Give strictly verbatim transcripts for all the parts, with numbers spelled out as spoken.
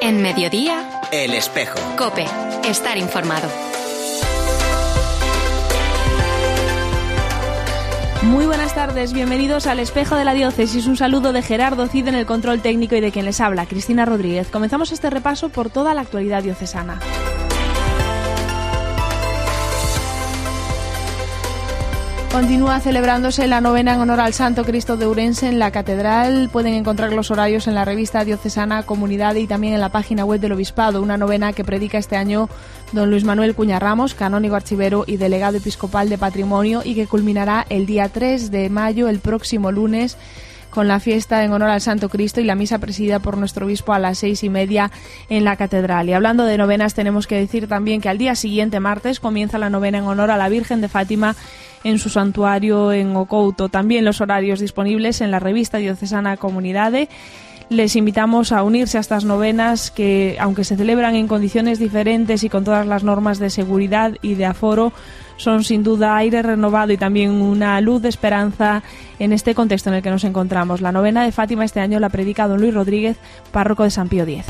En Mediodía, El Espejo. COPE. Estar informado. Muy buenas tardes, bienvenidos al Espejo de la Diócesis. Un saludo de Gerardo Cid en el control técnico y de quien les habla, Cristina Rodríguez. Comenzamos este repaso por toda la actualidad diocesana. Continúa celebrándose la novena en honor al Santo Cristo de Ourense en la Catedral. Pueden encontrar los horarios en la revista diocesana Comunidad y también en la página web del Obispado. Una novena que predica este año don Luis Manuel Cuña Ramos, canónigo archivero y delegado episcopal de Patrimonio, y que culminará el día tres de mayo, el próximo lunes, con la fiesta en honor al Santo Cristo y la misa presidida por nuestro obispo a las seis y media en la Catedral. Y hablando de novenas, tenemos que decir también que al día siguiente, martes, comienza la novena en honor a la Virgen de Fátima en su santuario en Ocouto. También los horarios disponibles en la revista diocesana Comunidade. Les invitamos a unirse a estas novenas que, aunque se celebran en condiciones diferentes y con todas las normas de seguridad y de aforo, son sin duda aire renovado y también una luz de esperanza en este contexto en el que nos encontramos. La novena de Fátima este año la predica don Luis Rodríguez, párroco de San Pío X.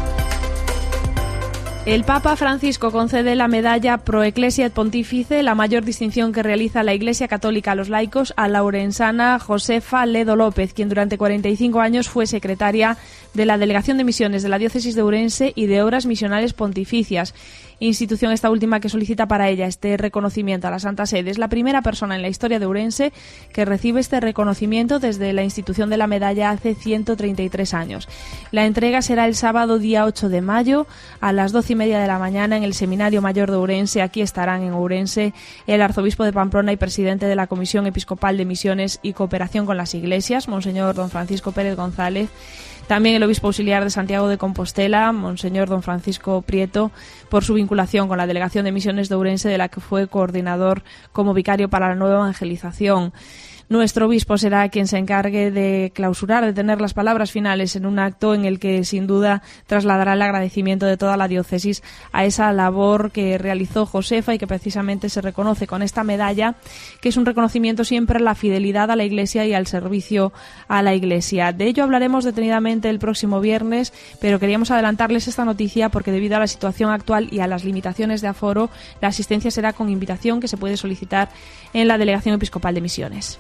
El Papa Francisco concede la medalla Pro Ecclesia et Pontifice, la mayor distinción que realiza la Iglesia Católica a los laicos, a la ourensana Josefa Ledo López, quien durante cuarenta y cinco años fue secretaria de la Delegación de Misiones de la Diócesis de Ourense y de Obras Misionales Pontificias, institución esta última que solicita para ella este reconocimiento a la Santa Sede. Es la primera persona en la historia de Ourense que recibe este reconocimiento desde la institución de la medalla hace ciento treinta y tres años. La entrega será el sábado día ocho de mayo a las doce y media de la mañana en el Seminario Mayor de Ourense. Aquí estarán en Ourense el arzobispo de Pamplona y presidente de la Comisión Episcopal de Misiones y Cooperación con las Iglesias, Monseñor don Francisco Pérez González. También el obispo auxiliar de Santiago de Compostela, Monseñor don Francisco Prieto, por su vinculación con la Delegación de Misiones de Ourense, de la que fue coordinador como vicario para la nueva evangelización. Nuestro obispo será quien se encargue de clausurar, de tener las palabras finales en un acto en el que sin duda trasladará el agradecimiento de toda la diócesis a esa labor que realizó Josefa y que precisamente se reconoce con esta medalla, que es un reconocimiento siempre a la fidelidad a la Iglesia y al servicio a la Iglesia. De ello hablaremos detenidamente el próximo viernes, pero queríamos adelantarles esta noticia porque debido a la situación actual y a las limitaciones de aforo, la asistencia será con invitación que se puede solicitar en la Delegación Episcopal de Misiones.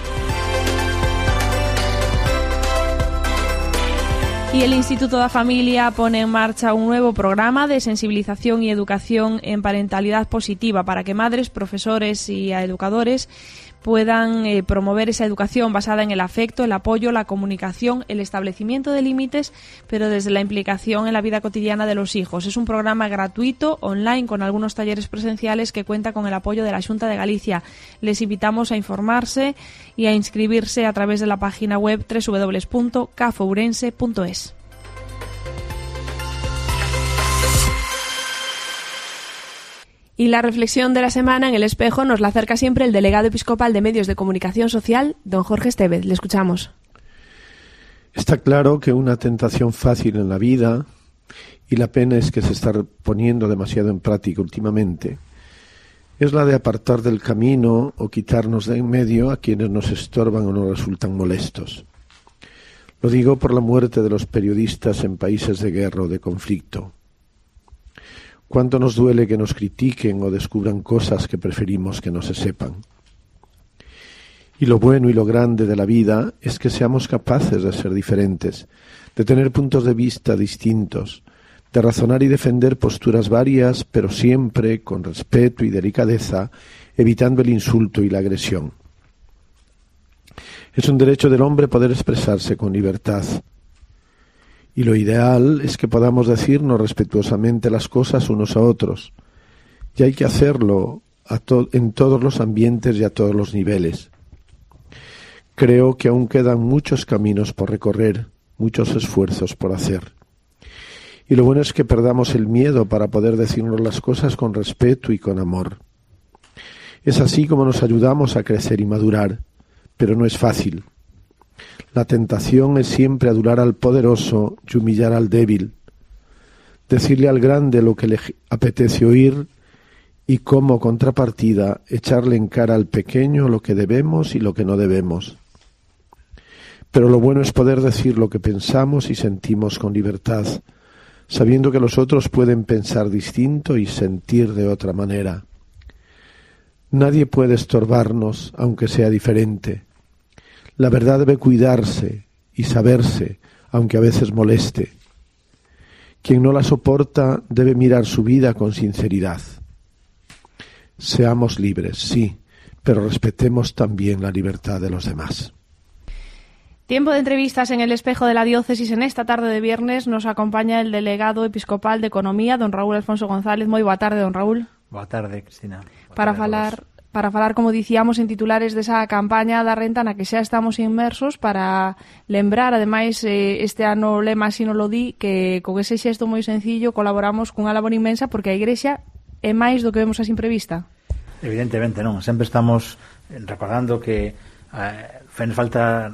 Y el Instituto da Familia pone en marcha un nuevo programa de sensibilización y educación en parentalidad positiva para que madres, profesores y educadores puedan eh, promover esa educación basada en el afecto, el apoyo, la comunicación, el establecimiento de límites, pero desde la implicación en la vida cotidiana de los hijos. Es un programa gratuito, online, con algunos talleres presenciales que cuenta con el apoyo de la Xunta de Galicia. Les invitamos a informarse y a inscribirse a través de la página web doble u doble u doble u punto cafourense punto es. Y la reflexión de la semana en El Espejo nos la acerca siempre el delegado episcopal de Medios de Comunicación Social, don Jorge Estevez. Le escuchamos. Está claro que una tentación fácil en la vida, y la pena es que se está poniendo demasiado en práctica últimamente, es la de apartar del camino o quitarnos de en medio a quienes nos estorban o nos resultan molestos. Lo digo por la muerte de los periodistas en países de guerra o de conflicto. Cuánto nos duele que nos critiquen o descubran cosas que preferimos que no se sepan. Y lo bueno y lo grande de la vida es que seamos capaces de ser diferentes, de tener puntos de vista distintos, de razonar y defender posturas varias, pero siempre con respeto y delicadeza, evitando el insulto y la agresión. Es un derecho del hombre poder expresarse con libertad. Y lo ideal es que podamos decirnos respetuosamente las cosas unos a otros. Y hay que hacerlo a to- en todos los ambientes y a todos los niveles. Creo que aún quedan muchos caminos por recorrer, muchos esfuerzos por hacer. Y lo bueno es que perdamos el miedo para poder decirnos las cosas con respeto y con amor. Es así como nos ayudamos a crecer y madurar, pero no es fácil. La tentación es siempre adular al poderoso y humillar al débil, decirle al grande lo que le apetece oír y como contrapartida echarle en cara al pequeño lo que debemos y lo que no debemos. Pero lo bueno es poder decir lo que pensamos y sentimos con libertad, sabiendo que los otros pueden pensar distinto y sentir de otra manera. Nadie puede estorbarnos, aunque sea diferente. La verdad debe cuidarse y saberse, aunque a veces moleste. Quien no la soporta debe mirar su vida con sinceridad. Seamos libres, sí, pero respetemos también la libertad de los demás. Tiempo de entrevistas en el Espejo de la Diócesis. En esta tarde de viernes nos acompaña el delegado episcopal de Economía, don Raúl Alfonso González. Moi boa tarde, don Raúl. Boa tarde, Cristina. Boa para tarde falar para falar, como dicíamos, en titulares desa campaña da renta na que xa estamos inmersos, para lembrar, ademais, eh, este ano o lema así non lo di, que con ese xesto moi sencillo colaboramos cunha labor inmensa, porque a Igrexa é máis do que vemos así prevista. Evidentemente non, sempre estamos recordando que eh, fai falta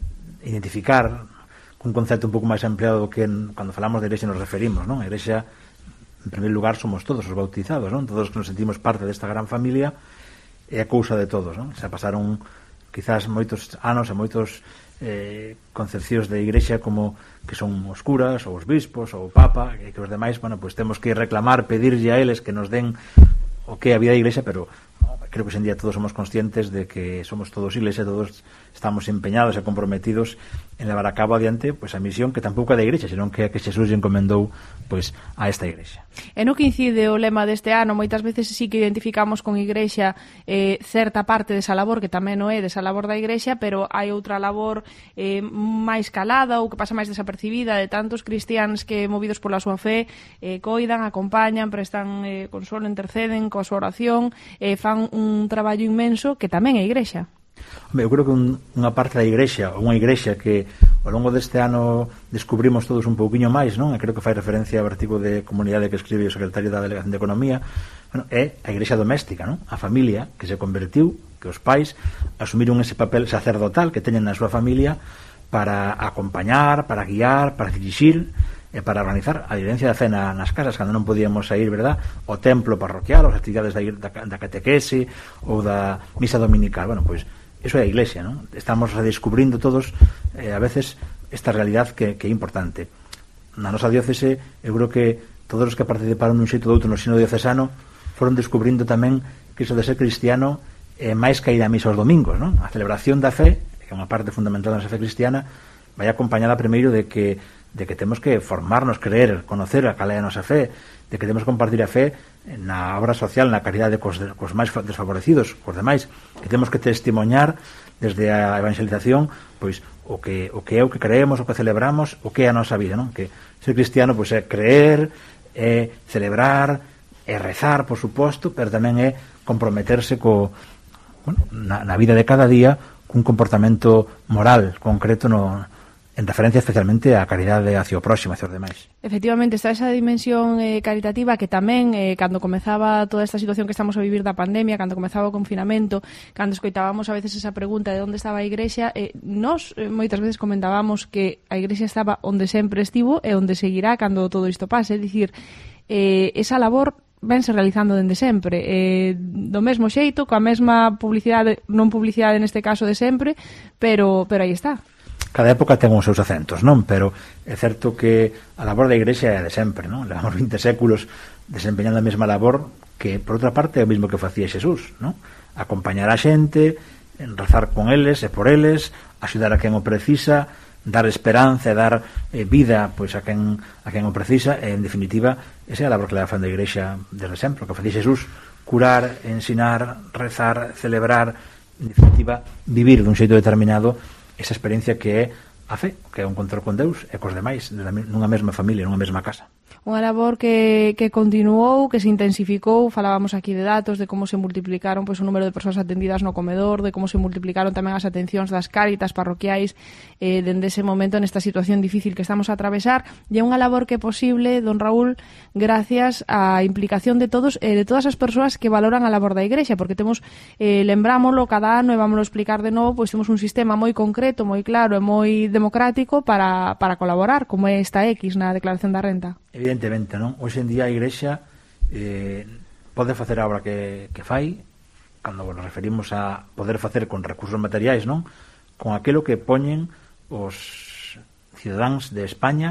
identificar un concepto un pouco máis empleado do que en, cando falamos de Igrexa nos referimos, non? A Igrexa, en primeiro lugar, somos todos os bautizados, non? Todos que nos sentimos parte desta gran familia, é a cousa de todos, non? Se pasaron quizás moitos anos e moitos eh, concepcións de Igrexa como que son os curas, ou os bispos, ou o Papa, e que os demais, bueno, pues temos que reclamar, pedirlle a eles que nos den o que é a vida da Igrexa, pero creo que hoxe en día todos somos conscientes de que somos todos Iglesia, todos estamos empeñados e comprometidos en levar a cabo adiante pues, a misión que tampouco é da Igrexa, senón que é que Xesús lle encomendou pues, a esta Igrexa. E no que incide o lema deste ano, moitas veces sí que identificamos con Igrexa eh, certa parte desa labor, que tamén non é desa labor da Igrexa, pero hai outra labor eh, máis calada ou que pasa máis desapercibida de tantos cristianos que, movidos pola súa fe, eh, coidan, acompañan, prestan eh, consolo, interceden coa súa oración, eh, fan un traballo inmenso que tamén é Igrexa. Eu creo que un, unha parte da Igrexa, ou unha Igrexa que ao longo deste ano descubrimos todos un pouquiño máis, non? E creo que fai referencia ao artigo de comunidade que escribe o secretario da Delegación de Economía, bueno, é a Igrexa doméstica, non? A familia que se convertiu, que os pais asumiron ese papel sacerdotal que teñen na súa familia para acompañar, para guiar, para dirixir e para organizar a vivencia da fe na, nas casas cando non podíamos sair, verdad, o templo parroquial, as actividades da, da, da catequese ou da misa dominical. Bueno, pois eso é a Iglesia, non? Estamos redescubrindo todos eh, a veces esta realidad que, que é importante. Na nosa diócese, eu creo que todos os que participaron dun xeito ou outro no sino diocesano foron descubrindo tamén que iso de ser cristiano é máis que ir a misa aos domingos, non? A celebración da fe, que é unha parte fundamental da nosa fe cristiana, vai acompañada primeiro de que de que temos que formarnos, creer, conocer a cal é a nosa fe, de que temos que compartir a fe na obra social, na caridade cos, cos máis desfavorecidos, cos demais, que temos que testimoñar desde a evangelización pois o que o que é o que creemos, o que celebramos, o que é a nosa vida, non? Que ser cristiano pois é creer, é celebrar, é rezar, por suposto, pero tamén é comprometerse co, bueno, na, na vida de cada día cun comportamento moral concreto no en referencia especialmente á caridade hacia o próximo, hacia os demais. Efectivamente, está esa dimensión eh, caritativa que tamén, eh, cando comezaba toda esta situación que estamos a vivir da pandemia, cando comezaba o confinamento, cando escoitábamos a veces esa pregunta de onde estaba a Igrexa, eh, nós eh, moitas veces comentábamos que a Igrexa estaba onde sempre estivo e onde seguirá cando todo isto pase, é dicir, eh, esa labor vense realizando dende sempre, eh, do mesmo xeito, coa mesma publicidade, non publicidade neste caso de sempre, pero, pero aí está. Cada época ten os seus acentos, non? Pero é certo que a labor da Igrexa é de sempre, non? Levamos vinte séculos desempeñando a mesma labor que, por outra parte, é o mesmo que facía Xesús, non? Acompañar a xente, rezar con eles e por eles, axudar a quen o precisa, dar esperanza e dar eh, vida pois a quen a quen o precisa, e, en definitiva, esa é a labor que leva facendo a Igrexa desde sempre, o que facía Xesús, curar, ensinar, rezar, celebrar, en definitiva, vivir dun xeito determinado esa experiencia que é a fe, que é o encontro con Deus e cos demais nunha mesma familia, nunha mesma casa. Unha labor que, que continuou, que se intensificou, falábamos aquí de datos, de como se multiplicaron pois, o número de persoas atendidas no comedor, de como se multiplicaron tamén as atencións das cáritas parroquiais eh, dende ese momento nesta situación difícil que estamos a atravesar, e é unha labor que é posible, don Raúl, gracias á implicación de todos e eh, de todas as persoas que valoran a labor da Igrexa, porque temos, eh, lembrámoslo cada ano e vámoslo explicar de novo, pois temos un sistema moi concreto, moi claro e moi democrático para, para colaborar, como é esta X na declaración da renta. Evidentemente, non? Hoxe en día a Igrexa eh, pode facer a obra que, que fai, cando nos referimos a poder facer con recursos materiais, non? Con aquilo que poñen os cidadáns de España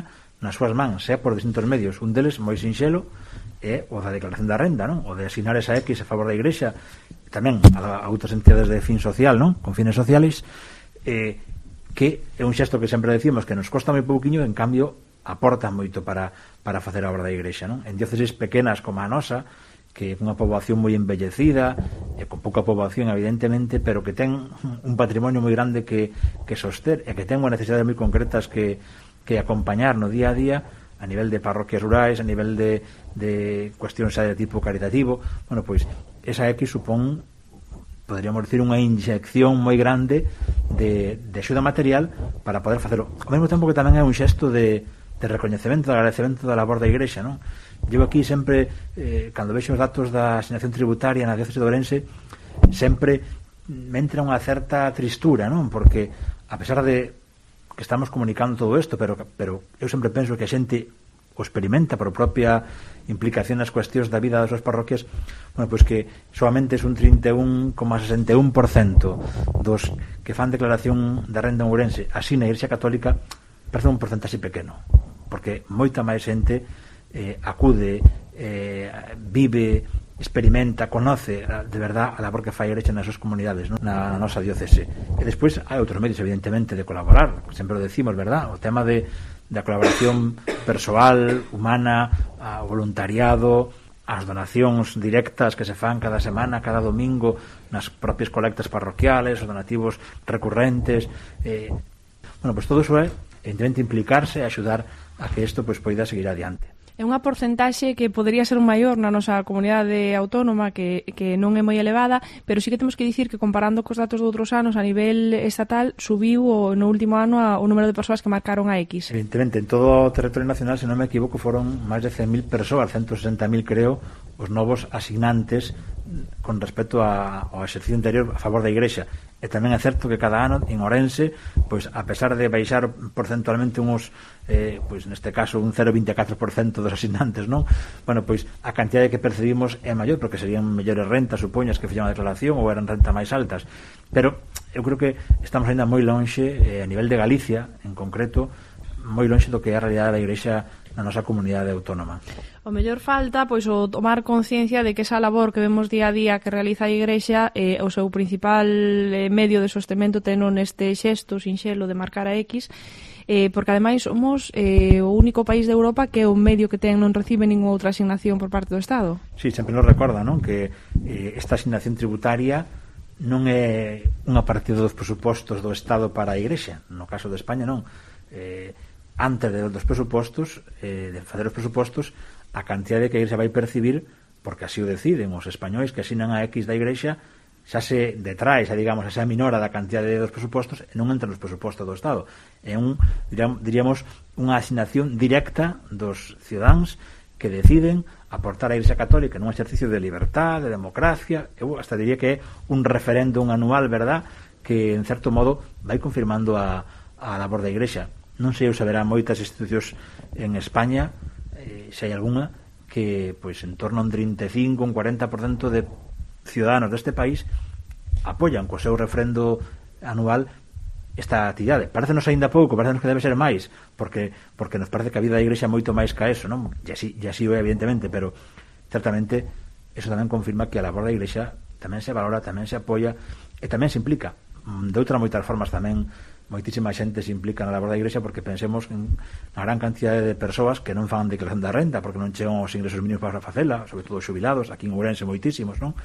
nas súas mans, sea por distintos medios. Un deles, moi sinxelo, é o da declaración da renda, non? O de asignar esa X a favor da Igrexa, tamén a, a outras entidades de fin social, non? Con fines sociales, eh, que é un xesto que sempre decimos que nos costa moi pouquiño, en cambio aporta moito para, para facer a obra da Igrexa, non? En dióceses pequenas como a nosa, que é unha poboación moi envellecida, e con pouca poboación evidentemente, pero que ten un patrimonio moi grande que, que soster, e que ten unhas necesidades moi concretas que, que acompañar no día a día, a nivel de parroquias rurais, a nivel de, de cuestións de tipo caritativo. Bueno, pois esa X supón, poderíamos dicir, unha inyección moi grande de, de axuda material para poder facelo. Ao mesmo tempo que tamén é un xesto de, de recoñecemento, de agradecemento da labor da Igrexa, non? Llevo aquí sempre, eh, cando vexo os datos da asignación tributaria na diócese de Ourense, sempre me entra unha certa tristura, non? Porque a pesar de que estamos comunicando todo isto, pero, pero eu sempre penso que a xente o experimenta por propia implicación nas cuestións da vida das súas parroquias, bueno, pois que solamente é un trinta e un coma sesenta e un por cento dos que fan declaración de renda en Ourense así na Igrexa Católica, parece un porcentaxe pequeno, porque moita máis xente eh, acude, eh, vive, experimenta, conoce de verdad a labor que fai a Igrexa nas súas comunidades, ¿no? na, na nosa diócese. E despois hai outros medios, evidentemente, de colaborar, sempre o decimos, verdad? O tema de da colaboración persoal, humana, a voluntariado, as donacións directas que se fan cada semana, cada domingo, nas propias colectas parroquiales, os donativos recurrentes. Eh, bueno, pues todo iso é, evidentemente, implicarse e axudar a que isto pues, poida seguir adiante. É unha porcentaxe que podería ser maior na nosa comunidade autónoma, que, que non é moi elevada, pero sí que temos que dicir que comparando cos datos de outros anos a nivel estatal subiu o, no último ano a, o número de persoas que marcaron a X. Evidentemente, en todo o territorio nacional, se non me equivoco, foron máis de cen mil persoas, ciento sesenta mil creo, os novos asignantes con respecto a, ao exercicio anterior a favor da Igrexa. E tamén é certo que cada ano en Ourense, pois a pesar de baixar porcentualmente uns, eh, pois neste caso un cero coma vinte e catro por cento dos asignantes, non? Bueno, pois a cantidade que percibimos é maior, porque serían mellores rentas, supoñas, que fixeron a declaración, ou eran rentas máis altas. Pero eu creo que estamos ainda moi lonxe, eh, a nivel de Galicia, en concreto, moi lonxe do que é a realidade da Igrexa na nosa comunidade autónoma. O mellor falta pois o tomar conciencia de que esa labor que vemos día a día que realiza a Igrexa, eh, o seu principal eh, medio de sostemento teno neste xesto sinxelo de marcar a X, eh, porque ademais somos eh, o único país de Europa que é o medio que ten non recibe ninguna outra asignación por parte do Estado. Sí, sempre nos recorda, non? Que eh, esta asignación tributaria non é unha partida dos presupostos do Estado para a Igrexa, no caso de España non. Eh, antes de, dos presupostos, eh, de facer os presupostos, a cantidade que a Igrexa vai percibir, porque así o deciden os españois que asinan a X da Igrexa, xa se detrae, xa digamos, xa se aminora da cantidade dos presupostos e non entra nos presupostos do Estado. É un, diríamos, unha asignación directa dos cidadáns que deciden aportar a Igrexa Católica nun exercicio de libertad, de democracia. Eu hasta diría que é un referéndum anual, verdad, que en certo modo vai confirmando a, a labor da Igrexa. Non sei, eu saberá moitas institucións en España, eh, se hai algunha, que pois en torno a un trinta e cinco, un cuarenta por cento de ciudadanos deste país apoian co seu refrendo anual esta actividade. Parecenos aínda pouco, parecenos que debe ser máis, porque porque nos parece que a vida da Igrexa é moito máis que eso, non? E así, e así é, evidentemente, pero certamente eso tamén confirma que a labor da Igrexa tamén se valora, tamén se apoia e tamén se implica. De outras moitas formas tamén moitísima xente se implica na labor da Igrexa, porque pensemos en a gran cantidade de persoas que non fan declaración da renda porque non chegan os ingresos mínimos para facela, sobre todo xubilados, aquí en Ourense moitísimos, non?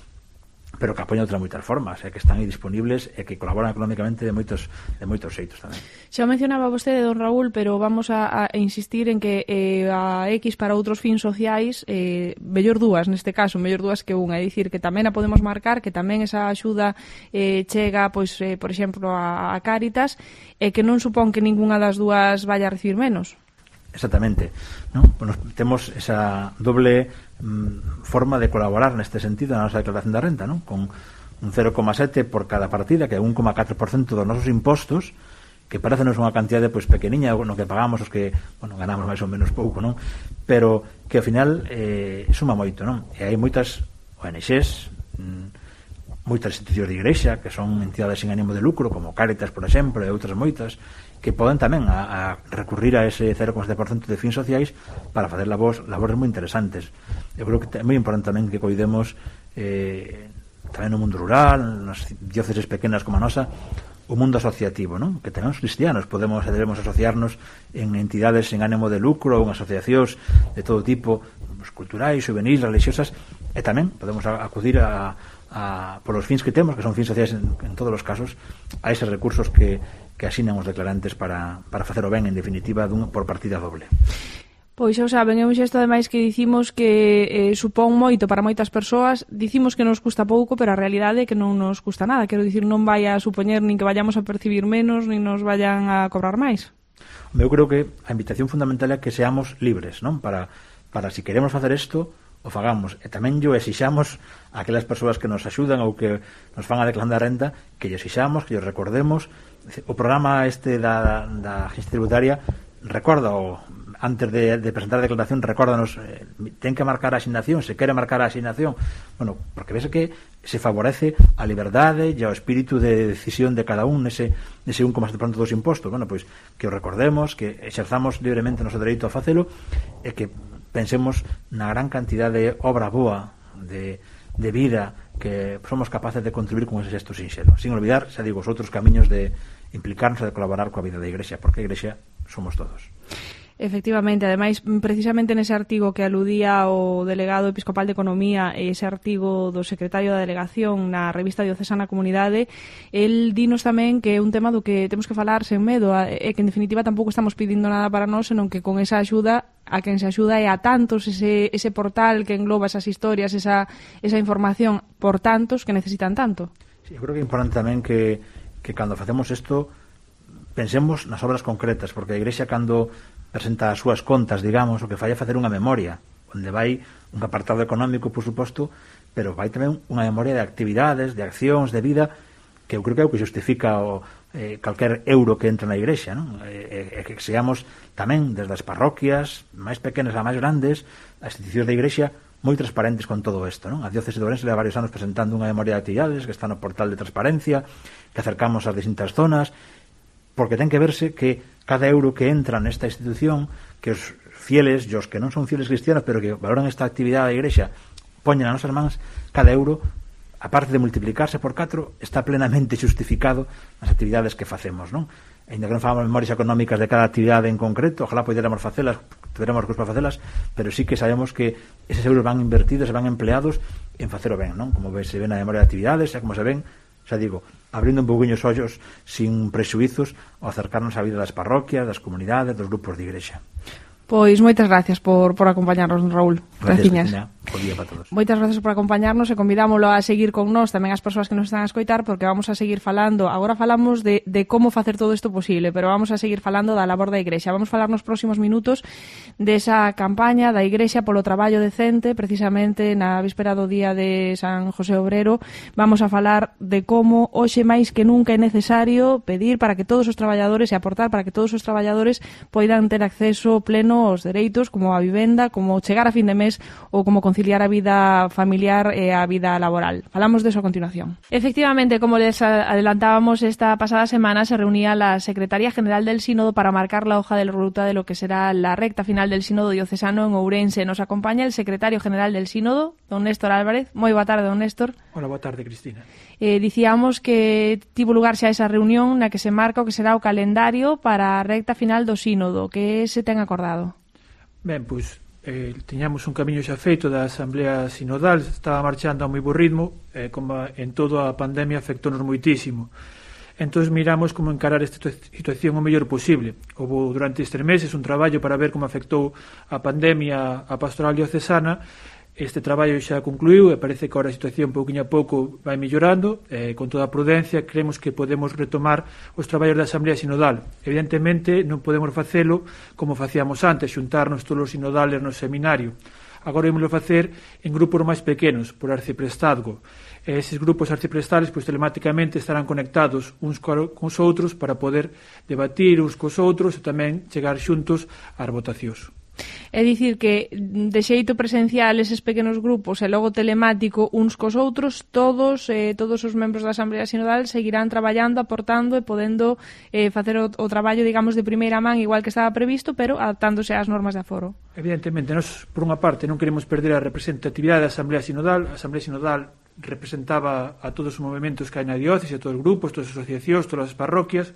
Pero que apoian outras moitas formas, e que están aí disponibles e que colaboran económicamente de moitos de moitos xeitos tamén. Xa mencionaba vostede, don Raúl, pero vamos a, a insistir en que eh, a X para outros fins sociais, eh, mellor dúas neste caso, mellor dúas que unha, é dicir, que tamén a podemos marcar, que tamén esa axuda eh, chega, pois, eh, por exemplo, a, a Cáritas, e que non supón que ningunha das dúas vaya a recibir menos. Exactamente, ¿no? Bueno, temos esa doble mm, forma de colaborar neste sentido na nosa declaración da renta, ¿no? Con un cero coma sete por cada partida, que é un coma catro por cento dos nosos impostos, que parecenos unha cantidade pois pequeniña no que pagamos os que, bueno, ganamos máis ou menos pouco, non? Pero que ao final eh, suma moito, non? E hai moitas O N Xes, mm, moitas institucións de igrexa que son entidades sin ánimo de lucro, como Cáritas, por exemplo, e outras moitas, que poden tamén a, a recurrir a ese cero coma sete por cento de fins sociais para facer labores, labores moi interesantes. Eu creo que é moi importante tamén que coidemos eh, tamén no mundo rural, nas dióceses pequenas como a nosa, o mundo asociativo, non? Que tamén os cristianos podemos e debemos asociarnos en entidades sen ánimo de lucro ou en asociacións de todo tipo, culturais, juvenis, religiosas, e tamén podemos acudir a, a por os fins que temos, que son fins sociais en, en todos os casos, a eses recursos que, que asinan os declarantes para, para facer o ben, en definitiva, dun, por partida doble. Pois xa saben, é un xesto ademais que dicimos que eh, supón moito para moitas persoas, dicimos que nos custa pouco, pero a realidade é que non nos custa nada, quero dicir, non vai a supoñer nin que vayamos a percibir menos, nin nos vayan a cobrar máis. Eu creo que a invitación fundamental é que seamos libres, non? Para, para si queremos facer isto, o fagamos, e tamén yo exixamos a aquelas persoas que nos axudan ou que nos fan a declarar a renta, que lle exixamos, que lle recordemos. O programa este da, da Agencia Tributaria recorda o antes de, de presentar a declaración, recórdanos, eh, ten que marcar a asignación, se quere marcar a asignación, bueno, porque ves que se favorece a liberdade e ao espírito de decisión de cada un nese, nese un coma sete por cento dos impostos. Bueno, pois que o recordemos, que exerzamos libremente o noso dereito a facelo e que pensemos na gran cantidad de obra boa, de, de vida que somos capaces de contribuir con ese xesto sinxelo, sin olvidar, xa digo, os outros camiños de implicarnos e de colaborar coa vida da Igrexa, porque a Igrexa somos todos. Efectivamente, ademais, precisamente nese artigo que aludía o delegado episcopal de Economía e ese artigo do secretario da delegación na revista diocesana Comunidade, el dinos tamén que é un tema do que temos que falar sen medo, e que en definitiva tampouco estamos pedindo nada para nós, senón que con esa axuda a quen se axuda é a tantos, ese, ese portal que engloba esas historias, esa, esa información por tantos que necesitan tanto. Sí, eu creo que é importante tamén que, que cando facemos isto pensemos nas obras concretas, porque a Igrexa cando presenta as súas contas, digamos, o que fai é facer unha memoria, onde vai un apartado económico, por suposto, pero vai tamén unha memoria de actividades, de accións, de vida, que eu creo que é o que justifica o, eh, calquer euro que entra na Igrexa, non? E, e que seamos tamén, desde as parroquias, máis pequenas a máis grandes, as institucións da Igrexa, moi transparentes con todo isto, non? A diócese de Ourense leva varios anos presentando unha memoria de actividades que está no portal de transparencia, que acercamos ás distintas zonas, porque ten que verse que cada euro que entra nesta institución, que os fieles, e os que non son fieles cristianos, pero que valoran esta actividade da Igrexa, poñen nas nosas mans, cada euro, aparte de multiplicarse por catro, está plenamente justificado nas actividades que facemos, non? Ainda que non fagamos memorias económicas de cada actividade en concreto, ojalá poderamos facelas, tuveramos recursos para facelas, pero sí que sabemos que eses euros van invertidos e van empleados en facer o ben, non? Como se ven na memoria de actividades, e como se ven, xa digo, abrindo un pouquinho os ollos sin prexuizos ao acercarnos á vida das parroquias, das comunidades, dos grupos de igrexa. Pois moitas gracias por, por acompañarnos, Raúl. Gracias, Cristina. Bo día para todos. Moitas gracias por acompañarnos e convidámoslo a seguir con nós, tamén as persoas que nos están a escoitar, porque vamos a seguir falando. Agora falamos de, de como facer todo isto posible, pero vamos a seguir falando da labor da Igrexa. Vamos falar nos próximos minutos desa campaña da Igrexa polo traballo decente, precisamente na víspera do día de San José Obrero. Vamos a falar de como hoxe máis que nunca é necesario pedir para que todos os traballadores e aportar para que todos os traballadores poidan ter acceso pleno os dereitos, como a vivenda, como chegar a fin de mes ou como conciliar a vida familiar e a vida laboral. Falamos de eso a continuación. Efectivamente, como les adelantábamos, esta pasada semana se reunía la Secretaría General del Sínodo para marcar la hoja de ruta de lo que será la recta final del Sínodo diocesano en Ourense. Nos acompaña el Secretario General del Sínodo, don Néstor Álvarez. Moi boa tarde, don Néstor. Hola, boa tarde, Cristina. Eh, dicíamos que tivo lugar xa esa reunión na que se marca o que será o calendario para a recta final do Sínodo. Que se ten acordado? Ben, pois eh, tiñamos un camiño xa feito da Asamblea Sinodal, estaba marchando a moi bo ritmo, eh, como en toda a pandemia afectónos moitísimo. Entón miramos como encarar esta situación o mellor posible. Houve durante estes meses un traballo para ver como afectou a pandemia a pastoral diocesana. Este traballo xa concluiu e parece que ahora a situación pouquinho a pouco vai mellorando, eh, con toda a prudencia creemos que podemos retomar os traballos da Asamblea Sinodal. Evidentemente non podemos facelo como facíamos antes, xuntarnos todos os sinodales no seminario. Agora ímoslo facer en grupos máis pequenos, por arciprestazgo. E eses grupos arciprestales pois, telemáticamente estarán conectados uns cos outros para poder debatir uns cos outros e tamén chegar xuntos ás votacións. É dicir que de xeito presencial eses pequenos grupos e logo telemático uns cos outros, todos eh, todos os membros da Asamblea Sinodal seguirán traballando, aportando e podendo eh, facer o, o traballo, digamos, de primeira man igual que estaba previsto, pero adaptándose ás normas de aforo. Evidentemente, nós, por unha parte, non queremos perder a representatividade da Asamblea Sinodal. A Asamblea Sinodal representaba a todos os movimentos que hai na diócese, a todos os grupos, todas as asociacións, todas as parroquias.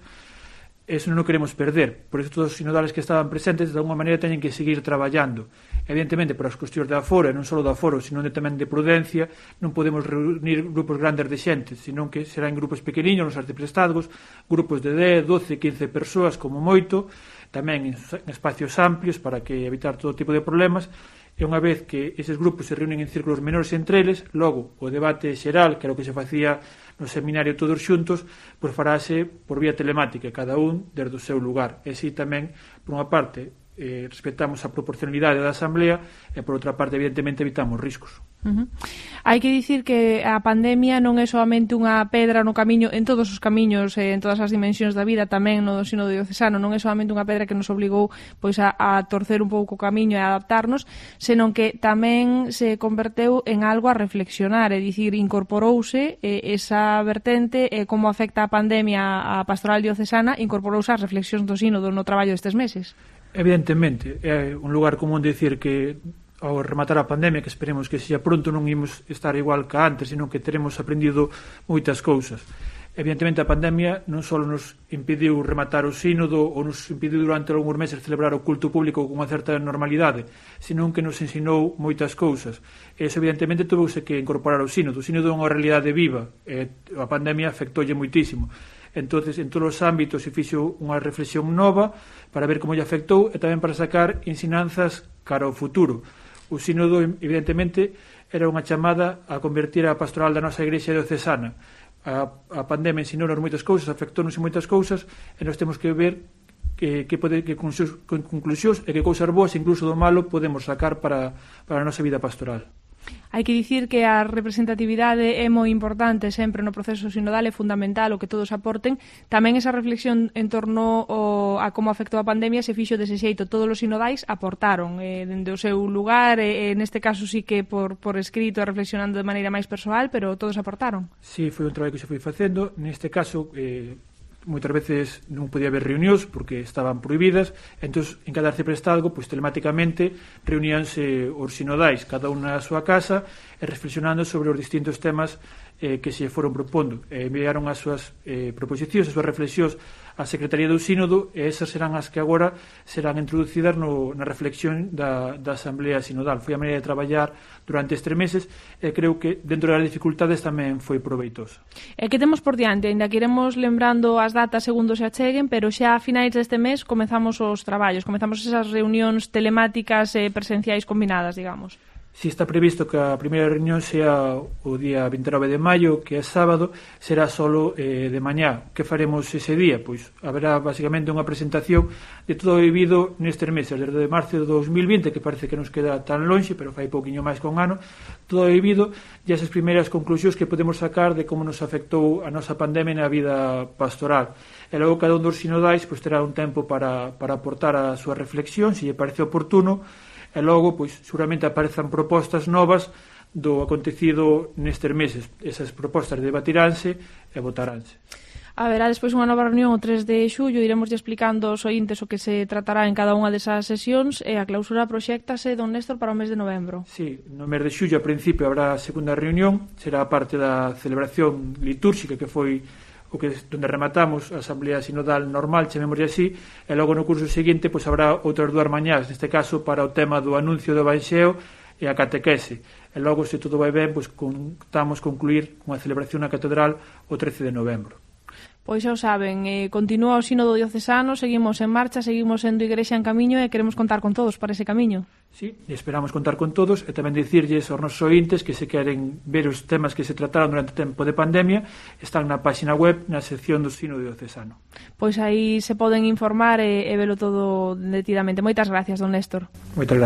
Eso non queremos perder, por eso todos os sinodales que estaban presentes de alguma maneira teñen que seguir traballando. Evidentemente, para as cuestións de aforo, e non só do aforo, sino tamén de prudencia, non podemos reunir grupos grandes de xente, senón que serán grupos pequeniños, nos arciprestados, grupos de dez, doce, quince persoas como moito, tamén en espacios amplios para que evitar todo tipo de problemas. E unha vez que eses grupos se reúnen en círculos menores entre eles, logo o debate xeral, que era o que se facía no seminario todos xuntos, pois farase por vía telemática, cada un desde o seu lugar. E así tamén, por unha parte, eh, respetamos a proporcionalidade da Asamblea e, por outra parte, evidentemente, evitamos riscos. Uh-huh. Hai que dicir que a pandemia non é solamente unha pedra no camiño, en todos os camiños, en todas as dimensións da vida, tamén no sínodo diocesano, non é solamente unha pedra que nos obligou pois a, a torcer un pouco o camiño e a adaptarnos, senón que tamén se converteu en algo a reflexionar, é dicir, incorporouse eh, esa vertente e eh, como afecta a pandemia a pastoral diocesana, incorporouse as reflexións do sínodo no traballo destes meses. Evidentemente, é un lugar común dicir que ao rematar a pandemia, que esperemos que xa pronto non imos estar igual que antes, senón que teremos aprendido moitas cousas. Evidentemente, a pandemia non só nos impediu rematar o sínodo ou nos impediu durante algúns meses celebrar o culto público con unha certa normalidade, senón que nos ensinou moitas cousas. E iso, evidentemente, tuvouse que incorporar ao sínodo. O sínodo é unha realidade viva, e a pandemia afectoulle moitísimo. Entonces, en todos os ámbitos se fixo unha reflexión nova para ver como lle afectou e tamén para sacar ensinanzas cara ao futuro. O sínodo, evidentemente, era unha chamada a convertir a pastoral da nosa igrexa diocesana. A, a pandemia ensinou-nos moitas cousas, afectou-nos en moitas cousas, e nós temos que ver que, que, pode, que conclusións e que cousas boas, incluso do malo, podemos sacar para, para a nosa vida pastoral. Hai que dicir que a representatividade é moi importante sempre no proceso sinodal, é fundamental o que todos aporten. Tamén esa reflexión en torno ao, a como afectou a pandemia se fixo dese xeito. Todos os sinodais aportaron eh, dende o seu lugar, e eh, neste caso sí que por, por escrito, reflexionando de maneira máis persoal, pero todos aportaron. Sí, foi un traballo que se foi facendo. Neste caso, eh, moitas veces non podía haber reunións porque estaban prohibidas, entón en cada arciprestazgo, pois telemáticamente reuníanse os sinodais, cada un na súa casa, e reflexionando sobre os distintos temas eh, que se foron propondo. E enviaron as súas eh, proposicións, as súas reflexións á Secretaría do Sínodo, e esas serán as que agora serán introducidas no, na reflexión da, da Asamblea Sinodal. Foi a maneira de traballar durante estes meses, e creo que dentro das dificultades tamén foi proveitosa. E que temos por diante? Ainda que iremos lembrando as datas segundo se acheguen, pero xa a finais deste mes comezamos os traballos, comezamos esas reunións telemáticas e presenciais combinadas, digamos. Si está previsto que a primeira reunión sea o día vinte e nove de maio, que é sábado, será solo eh, de mañá. Que faremos ese día? Pois haberá basicamente unha presentación de todo o vivido nestes meses, desde marzo de dos mil vinte, que parece que nos queda tan lonxe, pero fai pouquiño máis que un ano, todo o vivido e esas primeiras conclusións que podemos sacar de como nos afectou a nosa pandemia na vida pastoral. E logo cada un dos sinodais pois, terá un tempo para, para aportar a súa reflexión, se lle parece oportuno, e logo, pois, seguramente aparezan propostas novas do acontecido nestes meses. Esas propostas debatiránse e votaránse. Haberá despois unha nova reunión o tres de xullo, iremos explicando aos ointes o que se tratará en cada unha desas sesións, e a clausura proxéctase, don Néstor, para o mes de novembro. Sí, no mes de xullo, a principio, habrá a segunda reunión, será a parte da celebración litúrxica que foi o que onde rematamos a Asamblea Sinodal normal, chamémoslle así, e logo no curso seguinte pois habrá outras dúas mañás, neste caso para o tema do anuncio do Evanxeo e a catequese. E logo, se todo vai ben, pois contamos concluir unha celebración na Catedral o trece de novembro. Pois xa o saben, eh, continúa o sínodo diocesano, seguimos en marcha, seguimos sendo igrexa en camiño e queremos contar con todos para ese camiño. Sí, esperamos contar con todos e tamén dicirlles aos nosos ointes que se queren ver os temas que se trataron durante o tempo de pandemia, están na página web, na sección do sínodo diocesano. Pois aí se poden informar e, e velo todo detidamente. Moitas gracias, don Néstor. Moitas gracias.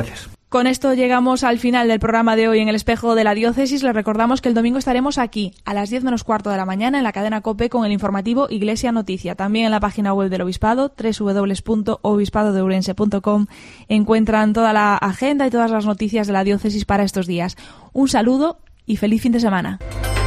Con esto llegamos al final del programa de hoy en El Espejo de la Diócesis. Les recordamos que el domingo estaremos aquí a las diez menos cuarto de la mañana en la cadena COPE con el informativo Iglesia Noticia. También en la página web del Obispado, doble u doble u doble u punto obispado de ourense punto com, encuentran toda la agenda y todas las noticias de la Diócesis para estos días. Un saludo y feliz fin de semana.